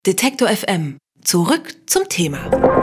Detektor FM. Zurück zum Thema.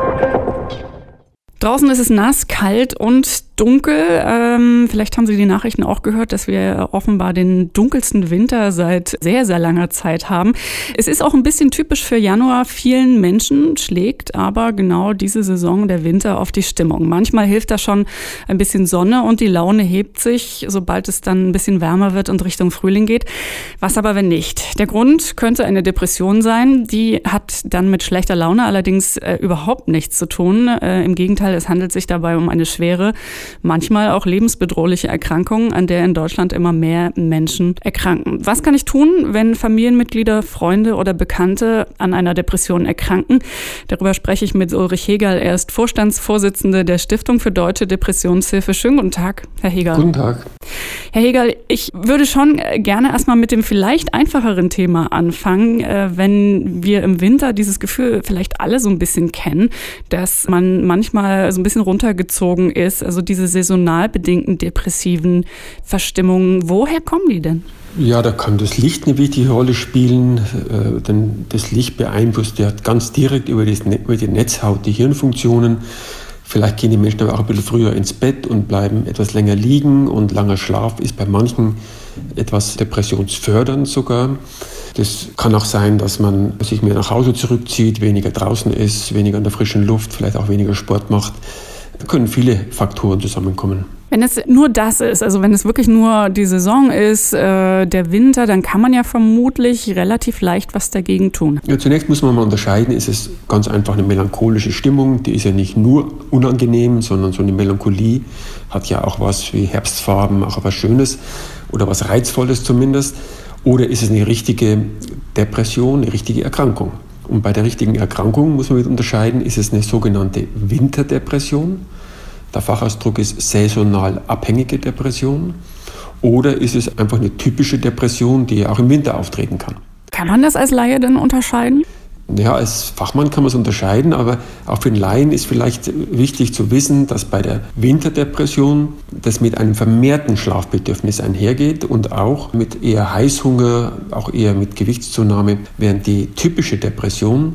Draußen ist es nass, kalt und dunkel. Vielleicht haben Sie die Nachrichten auch gehört, dass wir offenbar den dunkelsten Winter seit sehr, sehr langer Zeit haben. Es ist auch ein bisschen typisch für Januar. Vielen Menschen schlägt aber genau diese Saison der Winter auf die Stimmung. Manchmal hilft da schon ein bisschen Sonne und die Laune hebt sich, sobald es dann ein bisschen wärmer wird und Richtung Frühling geht. Was aber, wenn nicht? Der Grund könnte eine Depression sein. Die hat dann mit schlechter Laune allerdings überhaupt nichts zu tun. Im Gegenteil, es handelt sich dabei um eine schwere, manchmal auch lebensbedrohliche Erkrankung, an der in Deutschland immer mehr Menschen erkranken. Was kann ich tun, wenn Familienmitglieder, Freunde oder Bekannte an einer Depression erkranken? Darüber spreche ich mit Ulrich Hegerl. Er ist Vorstandsvorsitzender der Stiftung für Deutsche Depressionshilfe. Schönen guten Tag, Herr Hegerl. Guten Tag. Herr Hegerl, ich würde schon gerne erstmal mit dem vielleicht einfacheren Thema anfangen, wenn wir im Winter dieses Gefühl vielleicht alle so ein bisschen kennen, dass man manchmal so ein bisschen runtergezogen ist, also diese saisonal bedingten depressiven Verstimmungen. Woher kommen die denn? Ja, da kann das Licht eine wichtige Rolle spielen, denn das Licht beeinflusst ja ganz direkt über die Netzhaut die Hirnfunktionen. Vielleicht gehen die Menschen aber auch ein bisschen früher ins Bett und bleiben etwas länger liegen, und langer Schlaf ist bei manchen etwas depressionsfördernd sogar. Das kann auch sein, dass man sich mehr nach Hause zurückzieht, weniger draußen ist, weniger in der frischen Luft, vielleicht auch weniger Sport macht. Da können viele Faktoren zusammenkommen. Wenn es nur das ist, also wenn es wirklich nur die Saison ist, der Winter, dann kann man ja vermutlich relativ leicht was dagegen tun. Ja, zunächst muss man mal unterscheiden, ist es ganz einfach eine melancholische Stimmung. Die ist ja nicht nur unangenehm, sondern so eine Melancholie hat ja auch was wie Herbstfarben, auch was Schönes oder was Reizvolles zumindest. Oder ist es eine richtige Depression, eine richtige Erkrankung? Und bei der richtigen Erkrankung muss man mit unterscheiden, ist es eine sogenannte Winterdepression? Der Fachausdruck ist saisonal abhängige Depression. Oder ist es einfach eine typische Depression, die auch im Winter auftreten kann? Kann man das als Laie denn unterscheiden? Ja, als Fachmann kann man es unterscheiden, aber auch für den Laien ist vielleicht wichtig zu wissen, dass bei der Winterdepression das mit einem vermehrten Schlafbedürfnis einhergeht und auch mit eher Heißhunger, auch eher mit Gewichtszunahme, während die typische Depression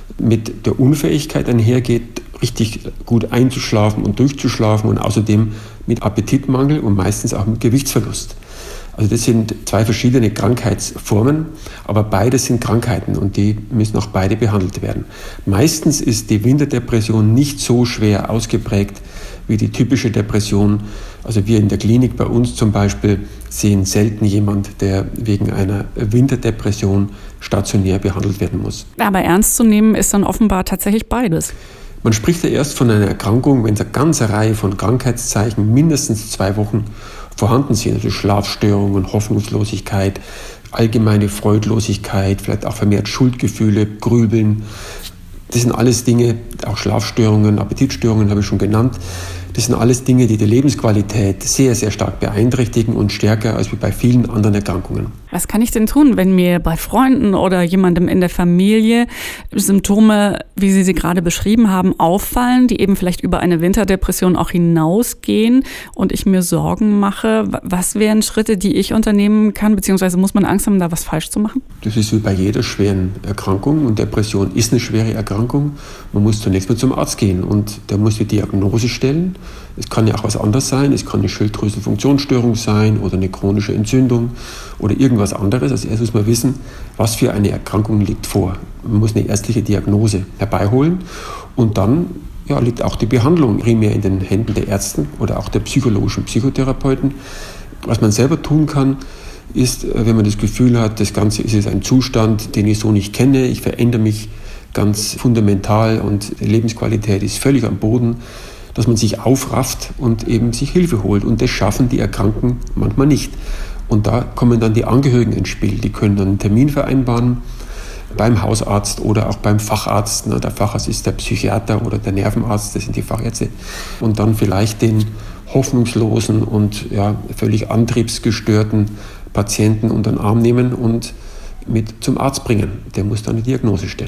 mit der Unfähigkeit einhergeht, richtig gut einzuschlafen und durchzuschlafen und außerdem mit Appetitmangel und meistens auch mit Gewichtsverlust. Also das sind zwei verschiedene Krankheitsformen, aber beide sind Krankheiten und die müssen auch beide behandelt werden. Meistens ist die Winterdepression nicht so schwer ausgeprägt wie die typische Depression. Also wir in der Klinik bei uns zum Beispiel sehen selten jemand, der wegen einer Winterdepression stationär behandelt werden muss. Aber ernst zu nehmen ist dann offenbar tatsächlich beides. Man spricht ja erst von einer Erkrankung, wenn es eine ganze Reihe von Krankheitszeichen mindestens 2 Wochen vorhanden sind. Also Schlafstörungen, Hoffnungslosigkeit, allgemeine Freudlosigkeit, vielleicht auch vermehrt Schuldgefühle, Grübeln. Das sind alles Dinge, auch Schlafstörungen, Appetitstörungen habe ich schon genannt. Das sind alles Dinge, die die Lebensqualität sehr, sehr stark beeinträchtigen und stärker als bei vielen anderen Erkrankungen. Was kann ich denn tun, wenn mir bei Freunden oder jemandem in der Familie Symptome, wie Sie gerade beschrieben haben, auffallen, die eben vielleicht über eine Winterdepression auch hinausgehen und ich mir Sorgen mache? Was wären Schritte, die ich unternehmen kann, beziehungsweise muss man Angst haben, da was falsch zu machen? Das ist wie bei jeder schweren Erkrankung, und Depression ist eine schwere Erkrankung. Man muss zunächst mal zum Arzt gehen und der muss die Diagnose stellen. Es kann ja auch was anderes sein, es kann eine Schilddrüsenfunktionsstörung sein oder eine chronische Entzündung oder irgendwas anderes. Also erst muss man wissen, was für eine Erkrankung liegt vor. Man muss eine ärztliche Diagnose herbeiholen und dann liegt auch die Behandlung primär in den Händen der Ärzte oder auch der psychologischen Psychotherapeuten. Was man selber tun kann, ist, wenn man das Gefühl hat, das Ganze ist jetzt ein Zustand, den ich so nicht kenne, ich verändere mich ganz fundamental und die Lebensqualität ist völlig am Boden, dass man sich aufrafft und eben sich Hilfe holt. Und das schaffen die Erkrankten manchmal nicht. Und da kommen dann die Angehörigen ins Spiel. Die können dann einen Termin vereinbaren beim Hausarzt oder auch beim Facharzt. Der Facharzt ist der Psychiater oder der Nervenarzt, das sind die Fachärzte. Und dann vielleicht den hoffnungslosen und völlig antriebsgestörten Patienten unter den Arm nehmen und mit zum Arzt bringen. Der muss dann eine Diagnose stellen.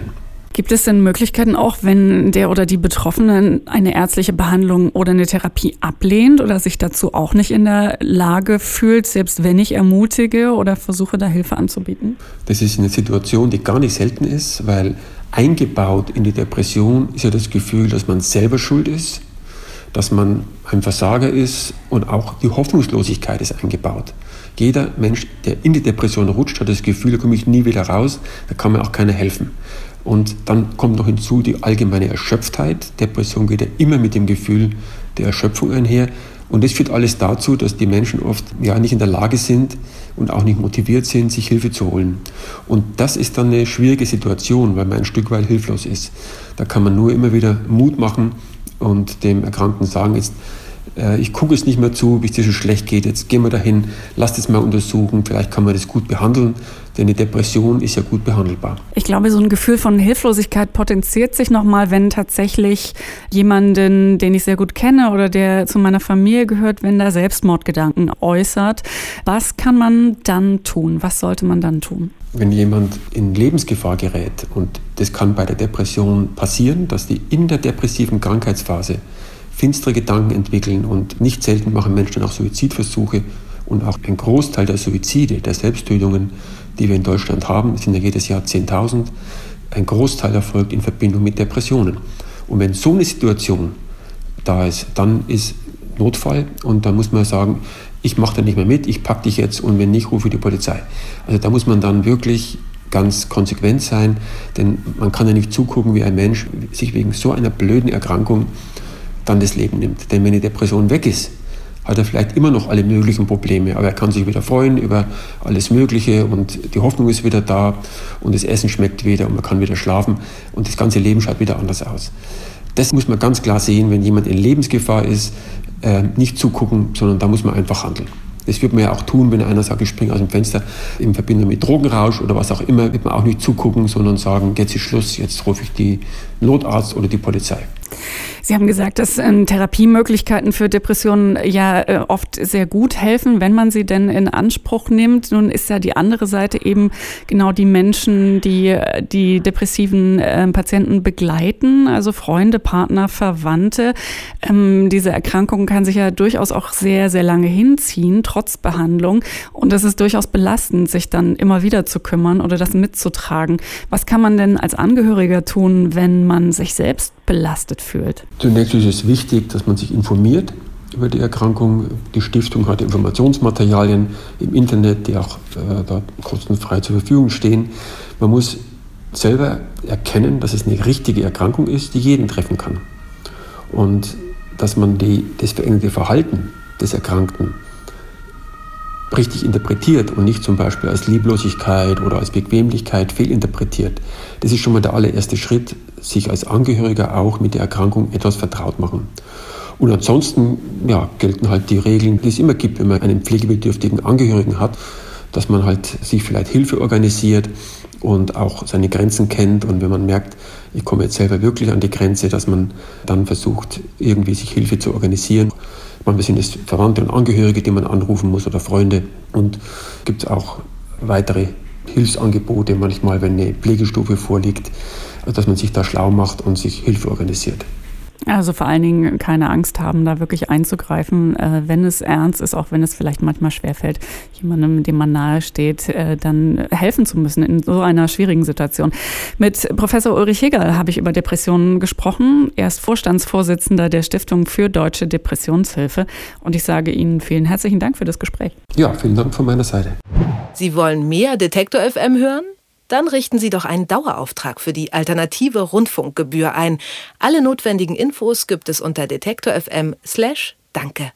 Gibt es denn Möglichkeiten auch, wenn der oder die Betroffene eine ärztliche Behandlung oder eine Therapie ablehnt oder sich dazu auch nicht in der Lage fühlt, selbst wenn ich ermutige oder versuche, da Hilfe anzubieten? Das ist eine Situation, die gar nicht selten ist, weil eingebaut in die Depression ist ja das Gefühl, dass man selber schuld ist, dass man ein Versager ist und auch die Hoffnungslosigkeit ist eingebaut. Jeder Mensch, der in die Depression rutscht, hat das Gefühl, da komme ich nie wieder raus, da kann mir auch keiner helfen. Und dann kommt noch hinzu die allgemeine Erschöpftheit. Depression geht ja immer mit dem Gefühl der Erschöpfung einher. Und das führt alles dazu, dass die Menschen oft nicht in der Lage sind und auch nicht motiviert sind, sich Hilfe zu holen. Und das ist dann eine schwierige Situation, weil man ein Stück weit hilflos ist. Da kann man nur immer wieder Mut machen und dem Erkrankten sagen, jetzt ich gucke es nicht mehr zu, bis es dir so schlecht geht, jetzt gehen wir dahin, lass das mal untersuchen, vielleicht kann man das gut behandeln, denn eine Depression ist ja gut behandelbar. Ich glaube, so ein Gefühl von Hilflosigkeit potenziert sich nochmal, wenn tatsächlich jemanden, den ich sehr gut kenne oder der zu meiner Familie gehört, wenn da Selbstmordgedanken äußert. Was kann man dann tun? Was sollte man dann tun? Wenn jemand in Lebensgefahr gerät, und das kann bei der Depression passieren, dass die in der depressiven Krankheitsphase finstere Gedanken entwickeln, und nicht selten machen Menschen auch Suizidversuche, und auch ein Großteil der Suizide, der Selbsttötungen, die wir in Deutschland haben, sind ja jedes Jahr 10.000, ein Großteil erfolgt in Verbindung mit Depressionen. Und wenn so eine Situation da ist, dann ist Notfall, und da muss man sagen, ich mache da nicht mehr mit, ich packe dich jetzt, und wenn nicht, rufe die Polizei. Also da muss man dann wirklich ganz konsequent sein, denn man kann ja nicht zugucken, wie ein Mensch sich wegen so einer blöden Erkrankung dann das Leben nimmt. Denn wenn die Depression weg ist, hat er vielleicht immer noch alle möglichen Probleme, aber er kann sich wieder freuen über alles Mögliche, und die Hoffnung ist wieder da, und das Essen schmeckt wieder, und man kann wieder schlafen, und das ganze Leben schaut wieder anders aus. Das muss man ganz klar sehen, wenn jemand in Lebensgefahr ist, nicht zugucken, sondern da muss man einfach handeln. Das wird man ja auch tun, wenn einer sagt, ich springe aus dem Fenster in Verbindung mit Drogenrausch oder was auch immer, wird man auch nicht zugucken, sondern sagen, jetzt ist Schluss, jetzt rufe ich die Notarzt oder die Polizei. Sie haben gesagt, dass Therapiemöglichkeiten für Depressionen ja oft sehr gut helfen, wenn man sie denn in Anspruch nimmt. Nun ist ja die andere Seite eben genau die Menschen, die die depressiven Patienten begleiten, also Freunde, Partner, Verwandte. Diese Erkrankung kann sich ja durchaus auch sehr, sehr lange hinziehen, trotz Behandlung. Und es ist durchaus belastend, sich dann immer wieder zu kümmern oder das mitzutragen. Was kann man denn als Angehöriger tun, wenn man sich selbst belastet fühlt? Zunächst ist es wichtig, dass man sich informiert über die Erkrankung. Die Stiftung hat Informationsmaterialien im Internet, die auch da kostenfrei zur Verfügung stehen. Man muss selber erkennen, dass es eine richtige Erkrankung ist, die jeden treffen kann. Und dass man das veränderte Verhalten des Erkrankten richtig interpretiert und nicht zum Beispiel als Lieblosigkeit oder als Bequemlichkeit fehlinterpretiert. Das ist schon mal der allererste Schritt, sich als Angehöriger auch mit der Erkrankung etwas vertraut machen. Und ansonsten gelten halt die Regeln, die es immer gibt, wenn man einen pflegebedürftigen Angehörigen hat, dass man halt sich vielleicht Hilfe organisiert und auch seine Grenzen kennt. Und wenn man merkt, ich komme jetzt selber wirklich an die Grenze, dass man dann versucht, irgendwie sich Hilfe zu organisieren. Manchmal sind es Verwandte und Angehörige, die man anrufen muss, oder Freunde. Und gibt es auch weitere Hilfsangebote, manchmal, wenn eine Pflegestufe vorliegt, dass man sich da schlau macht und sich Hilfe organisiert. Also vor allen Dingen keine Angst haben, da wirklich einzugreifen, wenn es ernst ist, auch wenn es vielleicht manchmal schwerfällt, jemandem, dem man nahe steht, dann helfen zu müssen in so einer schwierigen Situation. Mit Professor Ulrich Hegerl habe ich über Depressionen gesprochen. Er ist Vorstandsvorsitzender der Stiftung für Deutsche Depressionshilfe. Und ich sage Ihnen vielen herzlichen Dank für das Gespräch. Ja, vielen Dank von meiner Seite. Sie wollen mehr Detektor FM hören? Dann richten Sie doch einen Dauerauftrag für die alternative Rundfunkgebühr ein. Alle notwendigen Infos gibt es unter detektor.fm/danke.